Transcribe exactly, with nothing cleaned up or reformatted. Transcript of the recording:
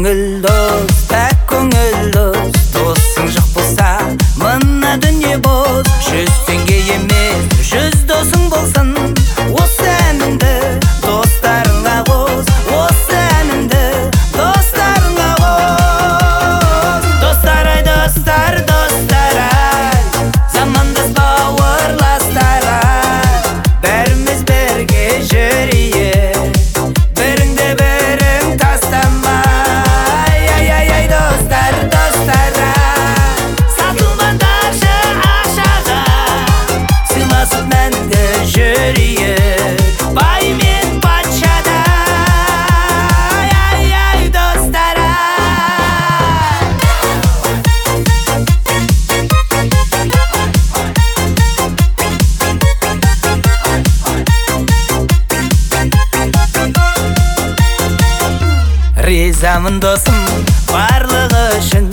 көңіл дос, пәк көңіл дос. Досың жоқ болса, мына дүние бос. Жүз теңге емес, жүз досың болсын. Осы әнімді достарыңа қос, осы әнімді достарыңа қос. Достар ай, достар, достар ай, замандас бауырластар ай, бәріміз бірге жүрейік, біріңді бірің тастамай. Ай, ай, ай, достар, достар ай, сатылмадаршы ақшаға, сыйласып мәнді жүрейік, бай мен патшада. Ай, ай, достар ай. Ризамын досым барлығы үшін,